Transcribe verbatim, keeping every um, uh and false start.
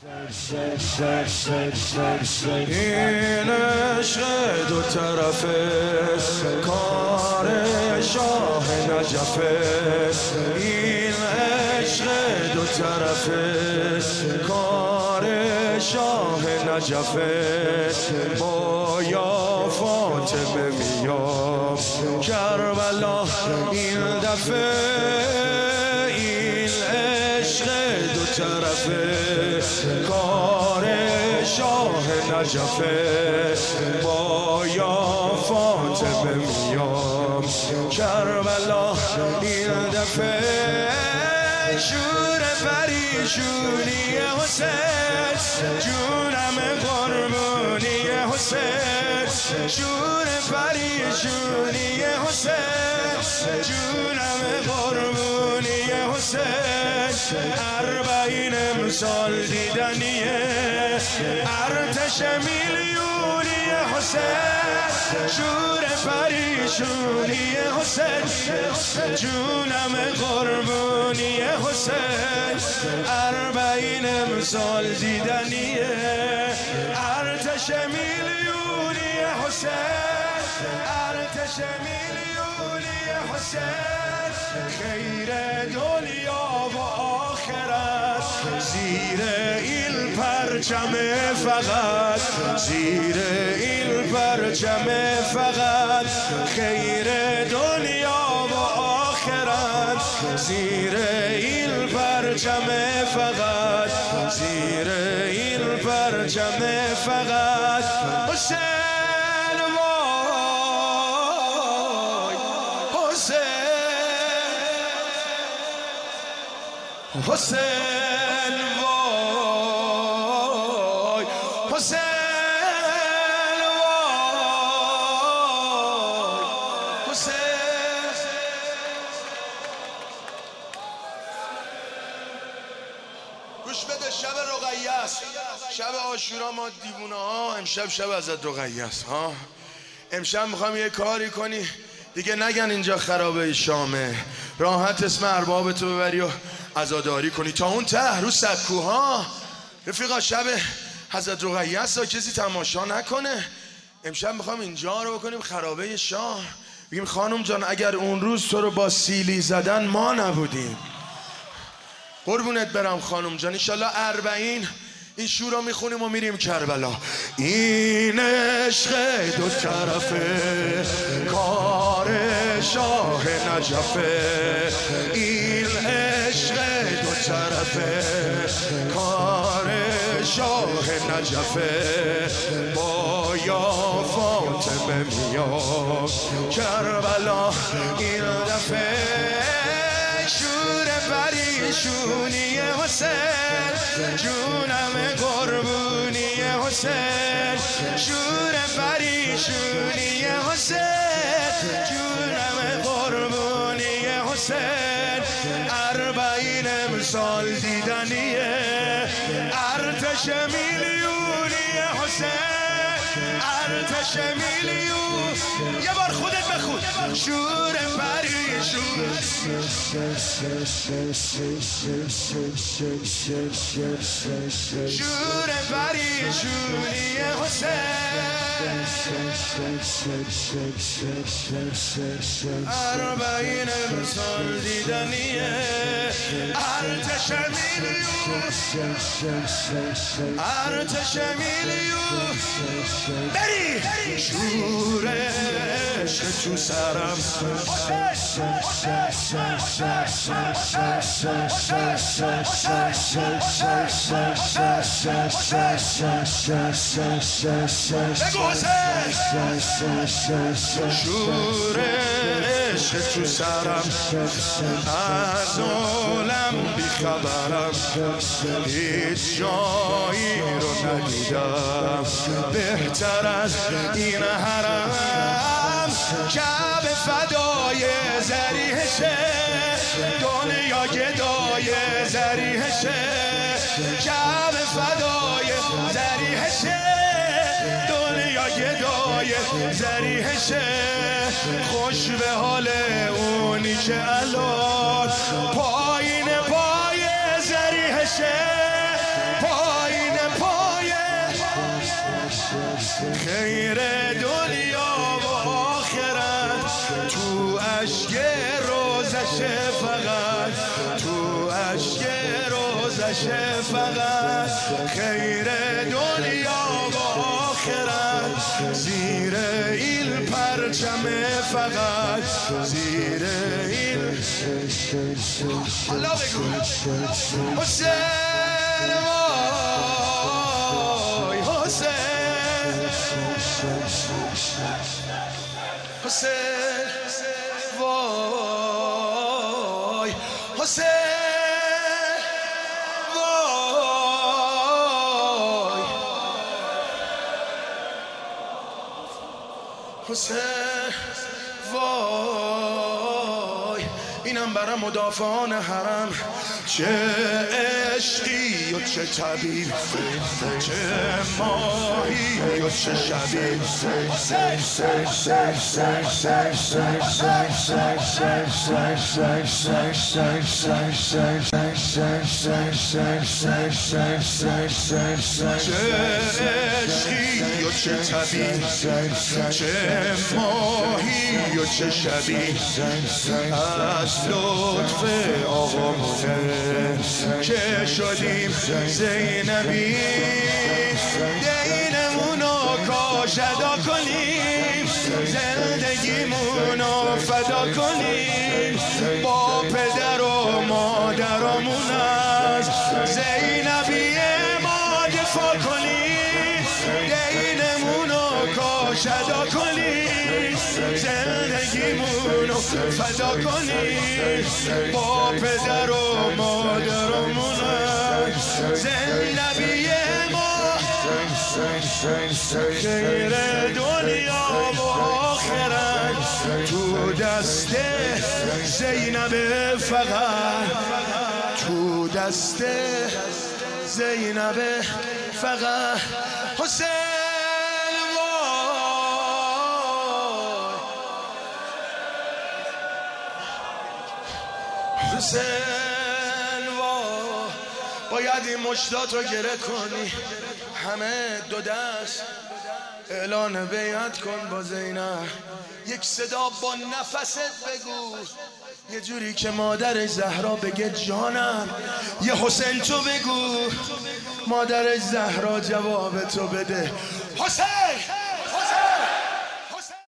این عشق دو طرفه کار شاه نجفه، این عشق دو طرفه کار شاه نجفه. با یا فاطمه میام کربلا این دفعه، این عشق دو طرفه کار شاه نجفه. با یا فاطمه میام کربلا این دفعه. شور پریشونی حسین جونم قربونی حسین، شور پریشونی حسین جونم قربونی حسین. اربعین امسال دیدنیه ارتش میلیونی حسین، شور پریشونی حسین جونم قربونی حسین. اربعین امسال دیدنیه ارتش میلیونی حسین، ارتش میلیونی حسین. خیر دنیا و آخرت زیر این پرچم فقط، زیر این پرچم فقط. خیر دنیا و آخرت زیر این پرچم فقط، زیر این پرچم فقط. حسین وای حسین، حسین وای حسین وای حسین. گوش بده، شب رقیه است، شب عاشورا ما دیوونه ها. امشب شب ازت رقیه است ها. امشب میخوام یه کاری کنی دیگه نگن اینجا خرابه شامه، راحت اسم ارباب تو ببری و عزاداری کنی تا اون ته رو سکوها. رفیقا شب حضرت رقیه است، کسی تماشا نکنه. امشب میخوام اینجا رو بکنیم خرابه شاه، بگیم خانم جان اگر اون روز تو رو با سیلی زدن ما نبودیم. قربونت برم خانم جان. انشالله اربعین این شور رو میخونیم و میریم کربلا. این عشق دو طرفه کار شاه نجفه، این عشق دو طرفه کار شاه نجفه. با یا فاطمه میام کربلا این دفعه. شور پریشونی حسین جونم قربونی حسین، شور پریشونی حسین جونم قربونی حسین. اربعین امسال دیدنیه ارتش میلیونی حسین، ارتش میلیون. یه بار خودت بخون. شور پریشون، شور پریشونی حسین. اربعین امسال دیدنیه ارتش میلیون، ارتش میلیون. بری شور عشق تو سرم، شور عشق تو سرم، از عالم بیخبرم، هیچ جایی رو ندیدم بهتر از این حرم. کعبه فدای ذریحشه، دنیا گدای ذریحشه. کعبه فدای ذریحشه، دنیا گدای ذریحشه. خوش به حال اونی که الان پایین پای ذریحشه، پایین باشه فقط خیر دنیا و آخرت زیر این پرچم فقط زیر این حالا بگو حسین وای حسین حسین وای حسین وای حسین وای اینم برای مدافعان حرم چه عشقی و چه طبیب چه ماهی و چه شبیب چه عشقی و چه طبیب چه ماهی و چه شبیب از لطف آقامونه که شدیم زینبی دینمونو کاش ادا کنیم زندگیمونو فدا کنیم با پدر و مادرامون از زینبی ما دفاع کنیم دینمونو کاش ادا کنیم زندگیمونو فدا کنیم با پدر و مادرمون زینبی ما خیر دنیا و آخرت تو دست زینب فقط تو دست زینب فقط حسین حسین وا باید این مشتات رو گره کنی همه دو دست اعلان بیعت کن با زینب یک صدا با نفست بگو یه جوری که مادر زهرا بگه جانم یه حسین تو بگو مادر زهرا جواب تو بده حسین